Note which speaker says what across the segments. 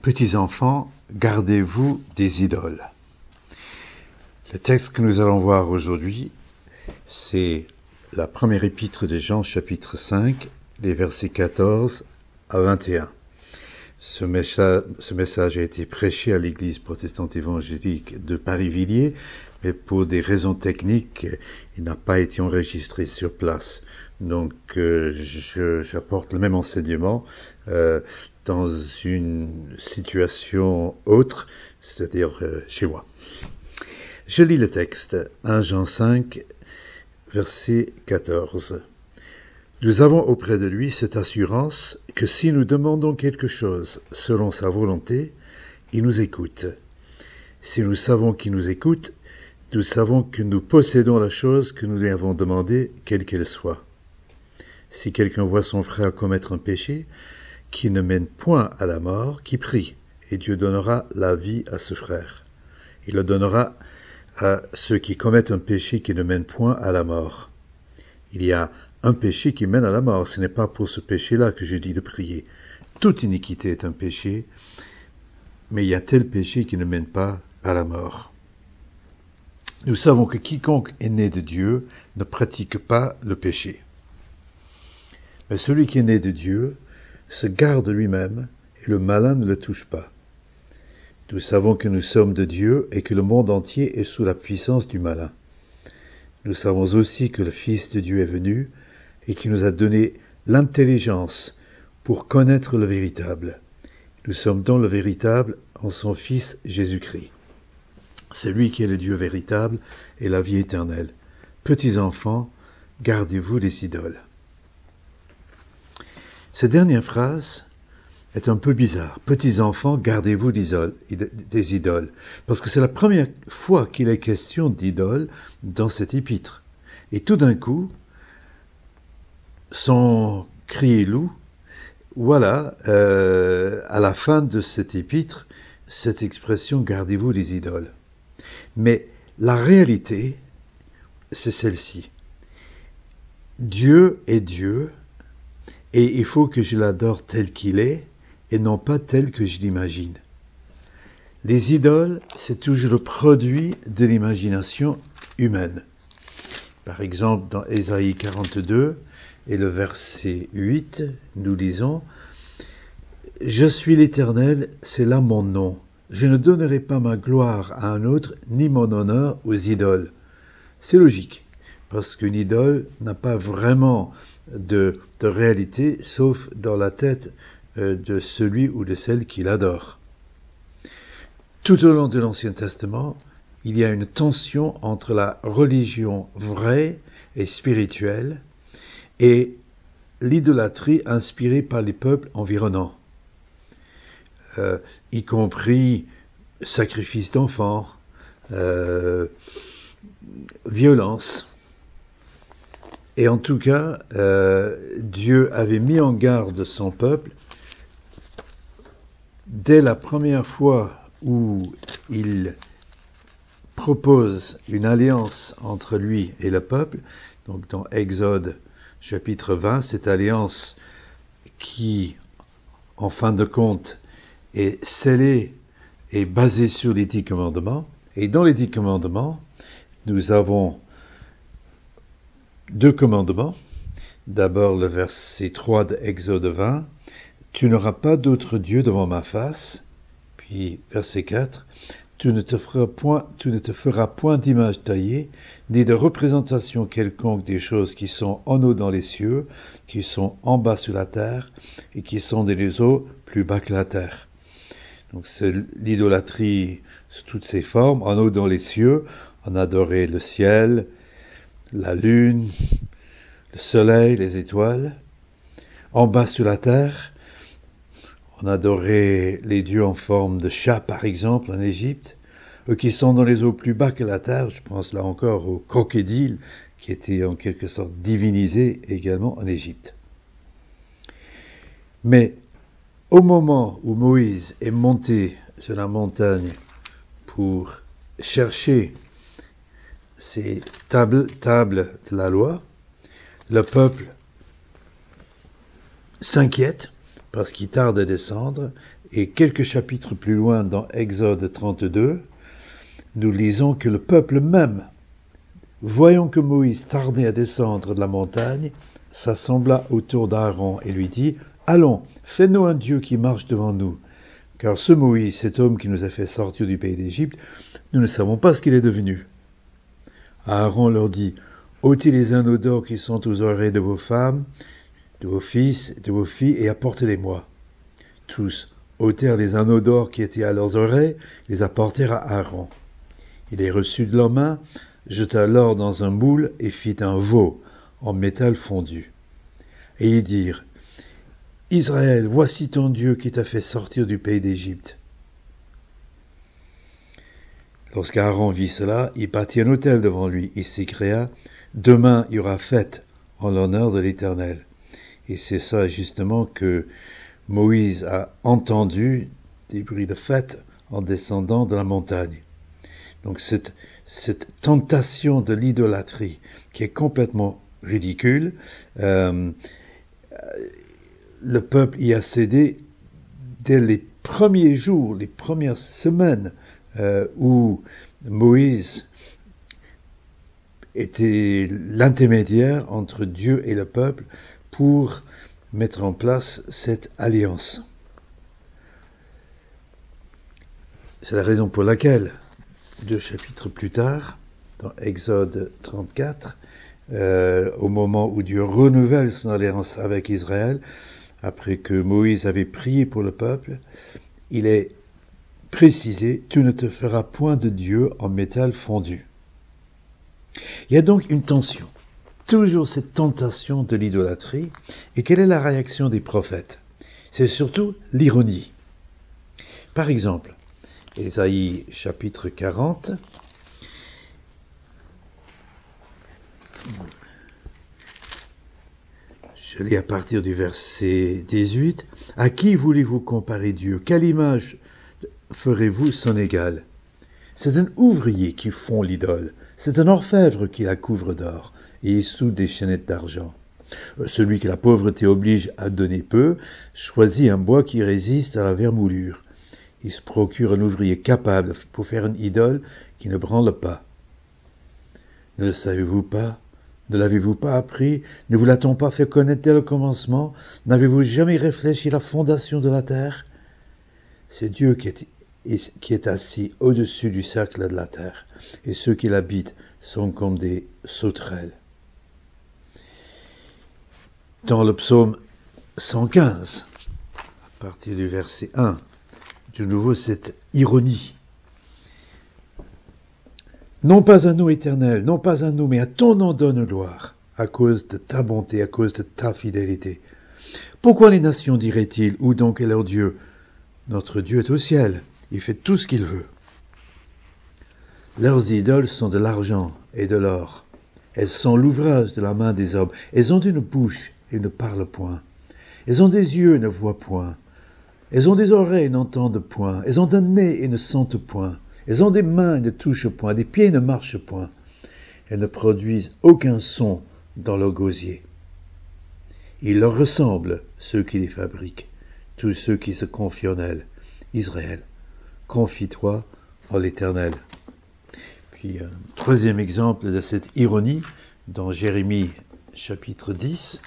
Speaker 1: Petits enfants, gardez-vous des idoles. Le texte que nous allons voir aujourd'hui, c'est la première épître de Jean, chapitre 5, les versets 14 à 21. Ce message a été prêché à l'église protestante évangélique de Paris-Villiers, mais pour des raisons techniques, il n'a pas été enregistré sur place. Donc, j'apporte le même enseignement dans une situation autre, c'est-à-dire chez moi. Je lis le texte, 1 Jean 5, verset 14. Nous avons auprès de lui cette assurance que si nous demandons quelque chose selon sa volonté, il nous écoute. Si nous savons qu'il nous écoute, nous savons que nous possédons la chose que nous lui avons demandée, quelle qu'elle soit. Si quelqu'un voit son frère commettre un péché qui ne mène point à la mort, qu'il prie, et Dieu donnera la vie à ce frère. Il le donnera à ceux qui commettent un péché qui ne mène point à la mort. Il y a un péché qui mène à la mort. Ce n'est pas pour ce péché-là que je dis de prier. Toute iniquité est un péché, mais il y a tel péché qui ne mène pas à la mort. Nous savons que quiconque est né de Dieu ne pratique pas le péché. Mais celui qui est né de Dieu se garde lui-même et le malin ne le touche pas. Nous savons que nous sommes de Dieu et que le monde entier est sous la puissance du malin. Nous savons aussi que le Fils de Dieu est venu et qu'il nous a donné l'intelligence pour connaître le véritable. Nous sommes dans le véritable en son Fils Jésus-Christ. C'est lui qui est le Dieu véritable et la vie éternelle. Petits enfants, gardez-vous des idoles. Cette dernière phrase est un peu bizarre. Petits enfants, gardez-vous des idoles. Parce que c'est la première fois qu'il est question d'idoles dans cet épître. Et tout d'un coup, sans crier loup, voilà, à la fin de cet épître, cette expression gardez-vous des idoles. Mais la réalité, c'est celle-ci. Dieu est Dieu, et il faut que je l'adore tel qu'il est, et non pas tel que je l'imagine. Les idoles, c'est toujours le produit de l'imagination humaine. Par exemple, dans Ésaïe 42 et le verset 8, nous lisons « Je suis l'Éternel, c'est là mon nom. Je ne donnerai pas ma gloire à un autre, ni mon honneur aux idoles. » C'est logique, parce qu'une idole n'a pas vraiment de réalité, sauf dans la tête de celui ou de celle qui l'adore. Tout au long de l'Ancien Testament, il y a une tension entre la religion vraie et spirituelle et l'idolâtrie inspirée par les peuples environnants, y compris sacrifice d'enfants, violence. Et en tout cas, Dieu avait mis en garde son peuple dès la première fois où il propose une alliance entre lui et le peuple, donc dans Exode chapitre 20, cette alliance qui, en fin de compte, est scellée et basée sur les 10 commandements. Et dans les 10 commandements, nous avons 2 commandements. D'abord le verset 3 de Exode 20, « Tu n'auras pas d'autre Dieu devant ma face ». Puis verset 4, « Tu ne te feras point d'image taillée, ni de représentation quelconque des choses qui sont en haut dans les cieux, qui sont en bas sur la terre, et qui sont dans les eaux plus bas que la terre. » Donc c'est l'idolâtrie sous toutes ses formes. En haut dans les cieux, on adorait le ciel, la lune, le soleil, les étoiles. En bas sur la terre, on adorait les dieux en forme de chat, par exemple, en Égypte. Eux qui sont dans les eaux plus bas que la terre, je pense là encore aux crocodiles, qui étaient en quelque sorte divinisés également en Égypte. Mais au moment où Moïse est monté sur la montagne pour chercher ces tables de la loi, le peuple s'inquiète parce qu'il tarde à descendre. Et quelques chapitres plus loin, dans Exode 32, nous lisons que le peuple même, voyant que Moïse tardait à descendre de la montagne, s'assembla autour d'Aaron et lui dit « Allons, fais-nous un Dieu qui marche devant nous. Car ce Moïse, cet homme qui nous a fait sortir du pays d'Égypte, nous ne savons pas ce qu'il est devenu. » Aaron leur dit « ôtez les anneaux d'or qui sont aux oreilles de vos femmes, de vos fils, de vos filles, et apportez-les-moi. » Tous ôtèrent les anneaux d'or qui étaient à leurs oreilles, les apportèrent à Aaron. Il les reçut de leurs mains, jeta l'or dans un moule et fit un veau en métal fondu. Et ils dirent, « Israël, voici ton Dieu qui t'a fait sortir du pays d'Égypte. » Lorsqu'Aaron vit cela, il bâtit un autel devant lui et s'écria, « Demain il y aura fête en l'honneur de l'Éternel. » Et c'est ça justement que Moïse a entendu, des bruits de fête en descendant de la montagne. Donc cette tentation de l'idolâtrie qui est complètement ridicule, le peuple y a cédé dès les premiers jours, les premières semaines où Moïse était l'intermédiaire entre Dieu et le peuple pour mettre en place cette alliance. C'est la raison pour laquelle, 2 chapitres plus tard, dans Exode 34, au moment où Dieu renouvelle son alliance avec Israël, après que Moïse avait prié pour le peuple, il est précisé « Tu ne te feras point de Dieu en métal fondu ». Il y a donc une tension, toujours cette tentation de l'idolâtrie. Et quelle est la réaction des prophètes? C'est surtout l'ironie. Par exemple, Ésaïe chapitre 40, je lis à partir du verset 18. « À qui voulez-vous comparer Dieu? Quelle image ferez-vous son égal? C'est un ouvrier qui fond l'idole, c'est un orfèvre qui la couvre d'or et soude des chaînettes d'argent. Celui que la pauvreté oblige à donner peu, choisit un bois qui résiste à la vermoulure. Il se procure un ouvrier capable pour faire une idole qui ne branle pas. Ne le savez-vous pas? Ne l'avez-vous pas appris? Ne vous l'a-t-on pas fait connaître dès le commencement? N'avez-vous jamais réfléchi à la fondation de la terre? C'est Dieu qui est assis au-dessus du cercle de la terre, et ceux qui l'habitent sont comme des sauterelles. » Dans le psaume 115, à partir du verset 1, de nouveau cette ironie. « Non pas à nous, Éternel, non pas à nous, mais à ton nom donne gloire, à cause de ta bonté, à cause de ta fidélité. Pourquoi les nations diraient-ils, où donc est leur Dieu? Notre Dieu est au ciel, il fait tout ce qu'il veut. Leurs idoles sont de l'argent et de l'or. Elles sont l'ouvrage de la main des hommes. Elles ont une bouche et ne parlent point. Elles ont des yeux et ne voient point. Elles ont des oreilles et n'entendent point. Elles ont un nez et ne sentent point. Elles ont des mains et ne touchent point, des pieds et ne marchent point. Elles ne produisent aucun son dans leur gosier. Ils leur ressemblent, ceux qui les fabriquent, tous ceux qui se confient en elles. Israël, confie-toi en l'Éternel. » Puis un troisième exemple de cette ironie, dans Jérémie chapitre 10.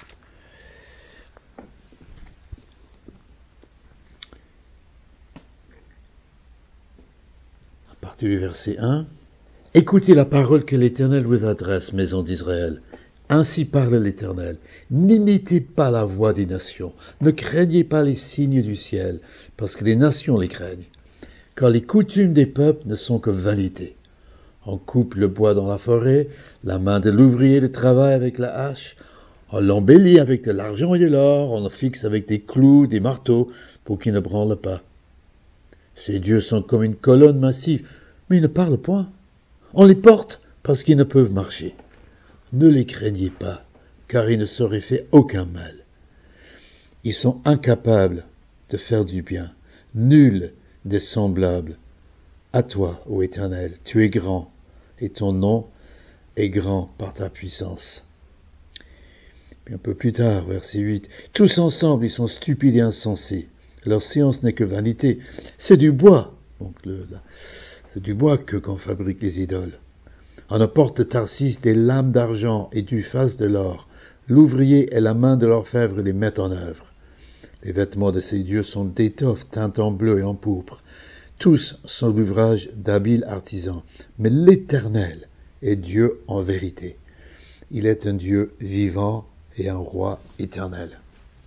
Speaker 1: À partir du verset 1. « Écoutez la parole que l'Éternel vous adresse, maison d'Israël. Ainsi parle l'Éternel. N'imitez pas la voix des nations. Ne craignez pas les signes du ciel, parce que les nations les craignent. Car les coutumes des peuples ne sont que vanité. On coupe le bois dans la forêt, la main de l'ouvrier le travaille avec la hache, on l'embellit avec de l'argent et de l'or, on le fixe avec des clous, des marteaux, pour qu'il ne branle pas. Ces dieux sont comme une colonne massive, mais ils ne parlent point. On les porte parce qu'ils ne peuvent marcher. Ne les craignez pas, car ils ne sauraient faire aucun mal. Ils sont incapables de faire du bien. Nul n'est semblable à toi, ô Éternel. Tu es grand, et ton nom est grand par ta puissance. » Puis un peu plus tard, verset 8, « Tous ensemble, ils sont stupides et insensés. Leur science n'est que vanité. C'est du bois. » Donc c'est du bois qu'on fabrique les idoles. « On apporte de Tarsis des lames d'argent et du faste de l'or. L'ouvrier et la main de l'orfèvre les mettent en œuvre. Les vêtements de ces dieux sont d'étoffe teinte en bleu et en pourpre. Tous sont l'ouvrage d'habiles artisans. Mais l'Éternel est Dieu en vérité. Il est un Dieu vivant et un roi éternel. »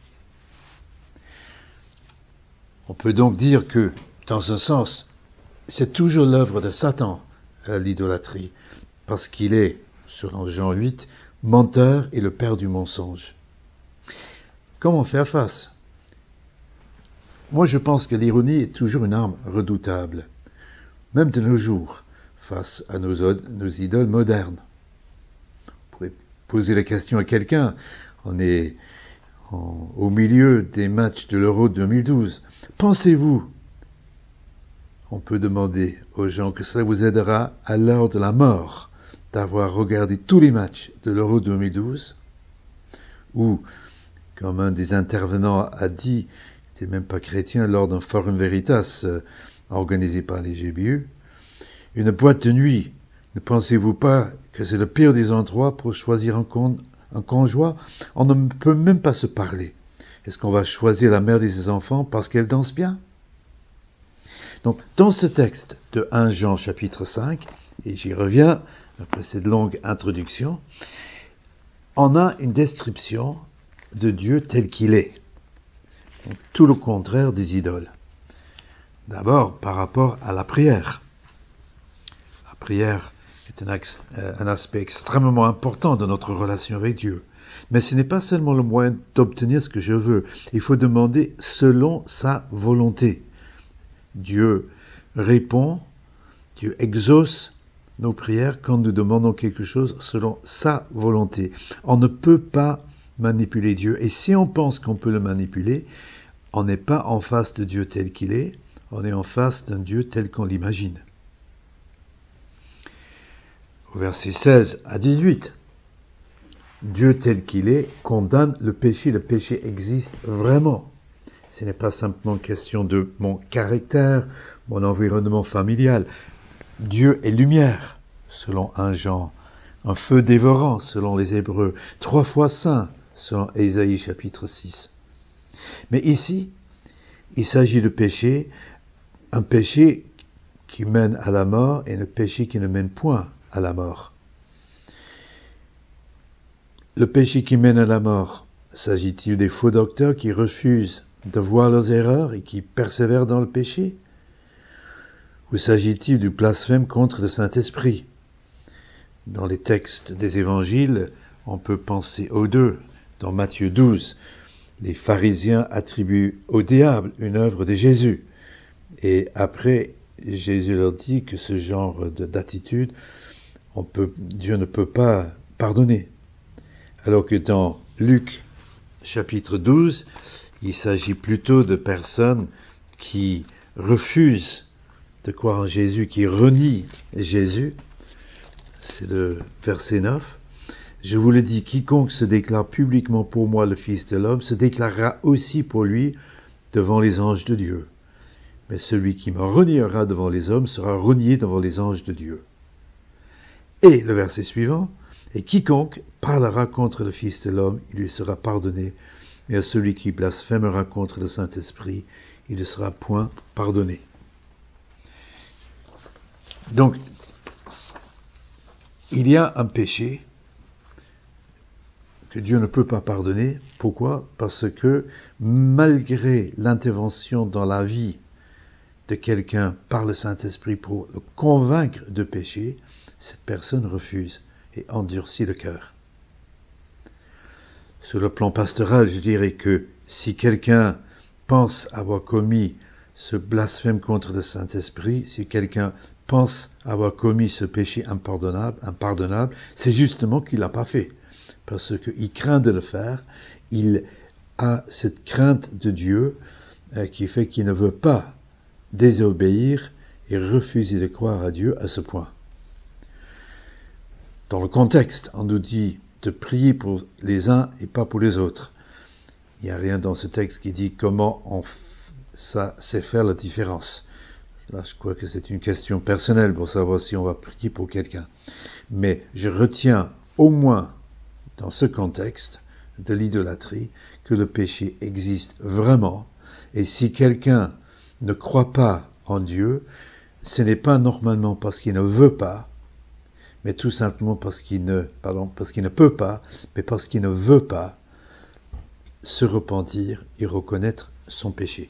Speaker 1: On peut donc dire que, dans un sens, c'est toujours l'œuvre de Satan, l'idolâtrie, parce qu'il est, selon Jean 8, menteur et le père du mensonge. Comment faire face ? Moi, je pense que l'ironie est toujours une arme redoutable, même de nos jours, face à nos idoles modernes. On pourrait poser la question à quelqu'un, on est au milieu des matchs de l'Euro 2012. Pensez-vous, on peut demander aux gens, que cela vous aidera à l'heure de la mort d'avoir regardé tous les matchs de l'Euro 2012, ou, comme un des intervenants a dit, il n'était même pas chrétien, lors d'un Forum Veritas organisé par les GBU, une boîte de nuit, ne pensez-vous pas que c'est le pire des endroits pour choisir un conjoint? On ne peut même pas se parler. Est-ce qu'on va choisir la mère de ses enfants parce qu'elle danse bien? Donc, dans ce texte de 1 Jean chapitre 5, et j'y reviens après cette longue introduction, on a une description de Dieu tel qu'il est. Donc, tout le contraire des idoles. D'abord, par rapport à la prière. La prière est un aspect extrêmement important de notre relation avec Dieu. Mais ce n'est pas seulement le moyen d'obtenir ce que je veux. Il faut demander selon sa volonté. Dieu répond, Dieu exauce nos prières quand nous demandons quelque chose selon sa volonté. On ne peut pas manipuler Dieu. Et si on pense qu'on peut le manipuler, on n'est pas en face de Dieu tel qu'il est, on est en face d'un Dieu tel qu'on l'imagine. Au verset 16 à 18, Dieu tel qu'il est condamne le péché. Le péché existe vraiment. Ce n'est pas simplement question de mon caractère, mon environnement familial. Dieu est lumière, selon 1 Jean, un feu dévorant, selon les Hébreux, 3 fois saint, selon Ésaïe chapitre 6. Mais ici, il s'agit de péché, un péché qui mène à la mort et un péché qui ne mène point à la mort. Le péché qui mène à la mort, s'agit-il des faux docteurs qui refusent de voir leurs erreurs et qui persévèrent dans le péché? Ou s'agit-il du blasphème contre le Saint-Esprit? Dans les textes des évangiles, on peut penser aux deux. Dans Matthieu 12, les pharisiens attribuent au diable une œuvre de Jésus. Et après, Jésus leur dit que ce genre d'attitude, Dieu ne peut pas pardonner. Alors que dans Luc chapitre 12, il s'agit plutôt de personnes qui refusent de croire en Jésus, qui renient Jésus. C'est le verset 9. Je vous le dis, quiconque se déclare publiquement pour moi le Fils de l'homme se déclarera aussi pour lui devant les anges de Dieu. Mais celui qui me reniera devant les hommes sera renié devant les anges de Dieu. Et le verset suivant, et quiconque parlera contre le Fils de l'homme, il lui sera pardonné, mais à celui qui blasphémera contre le Saint-Esprit, il ne sera point pardonné. Donc, il y a un péché que Dieu ne peut pas pardonner. Pourquoi? Parce que malgré l'intervention dans la vie de quelqu'un par le Saint-Esprit pour le convaincre de péché, cette personne refuse et endurcit le cœur. Sur le plan pastoral, je dirais que si quelqu'un pense avoir commis ce blasphème contre le Saint-Esprit, si quelqu'un pense avoir commis ce péché impardonnable, c'est justement qu'il ne l'a pas fait. Parce qu'il craint de le faire, il a cette crainte de Dieu qui fait qu'il ne veut pas désobéir et refuser de croire à Dieu à ce point. Dans le contexte, on nous dit de prier pour les uns et pas pour les autres. Il n'y a rien dans ce texte qui dit comment ça sait faire la différence. Là, je crois que c'est une question personnelle pour savoir si on va prier pour quelqu'un. Mais je retiens au moins dans ce contexte de l'idolâtrie que le péché existe vraiment. Et si quelqu'un ne croit pas en Dieu, ce n'est pas normalement parce qu'il ne veut pas, mais tout simplement parce qu'il ne peut pas, mais parce qu'il ne veut pas se repentir et reconnaître son péché.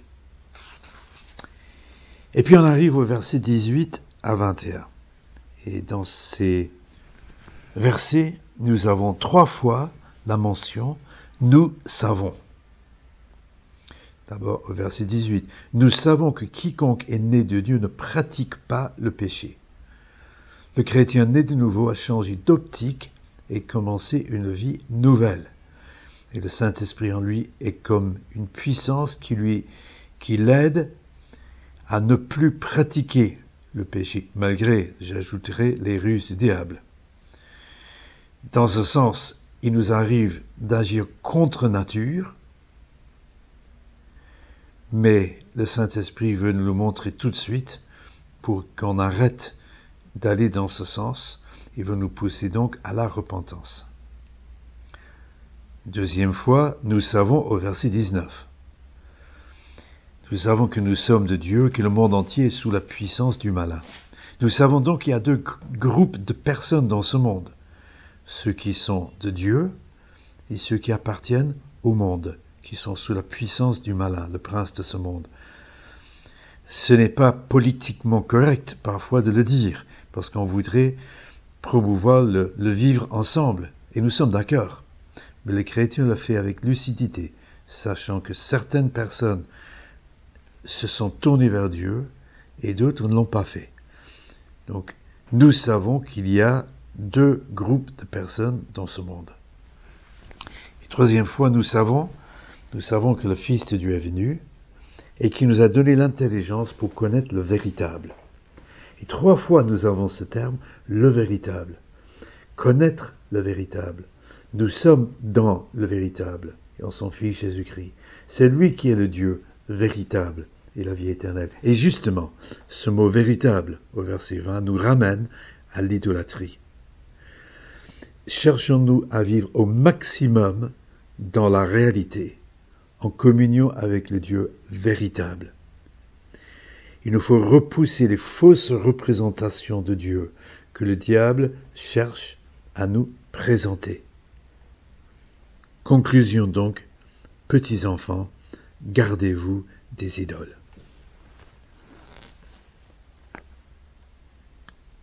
Speaker 1: Et puis on arrive au verset 18 à 21. Et dans ces versets, nous avons 3 fois la mention « nous savons ». D'abord, au verset 18, « Nous savons que quiconque est né de Dieu ne pratique pas le péché. » Le chrétien né de nouveau a changé d'optique et commencé une vie nouvelle. Et le Saint-Esprit en lui est comme une puissance qui l'aide à ne plus pratiquer le péché, malgré, j'ajouterai, les ruses du diable. Dans ce sens, il nous arrive d'agir contre nature, mais le Saint-Esprit veut nous le montrer tout de suite pour qu'on arrête d'aller dans ce sens. Il veut nous pousser donc à la repentance. Deuxième fois, nous savons au verset 19. Nous savons que nous sommes de Dieu, que le monde entier est sous la puissance du malin. Nous savons donc qu'il y a 2 groupes de personnes dans ce monde. Ceux qui sont de Dieu et ceux qui appartiennent au monde, qui sont sous la puissance du malin, le prince de ce monde. Ce n'est pas politiquement correct parfois de le dire, parce qu'on voudrait promouvoir le vivre ensemble, et nous sommes d'accord. Mais le chrétien le fait avec lucidité, sachant que certaines personnes se sont tournées vers Dieu et d'autres ne l'ont pas fait. Donc, nous savons qu'il y a 2 groupes de personnes dans ce monde. Et troisième fois, nous savons que le Fils de Dieu est venu et qu'il nous a donné l'intelligence pour connaître le véritable. Et 3 fois, nous avons ce terme, le véritable. Connaître le véritable. Nous sommes dans le véritable, et en son Fils Jésus-Christ. C'est lui qui est le Dieu véritable et la vie éternelle. Et justement, ce mot véritable, au verset 20, nous ramène à l'idolâtrie. Cherchons-nous à vivre au maximum dans la réalité, en communion avec le Dieu véritable. Il nous faut repousser les fausses représentations de Dieu que le diable cherche à nous présenter. Conclusion donc, petits enfants, gardez-vous des idoles.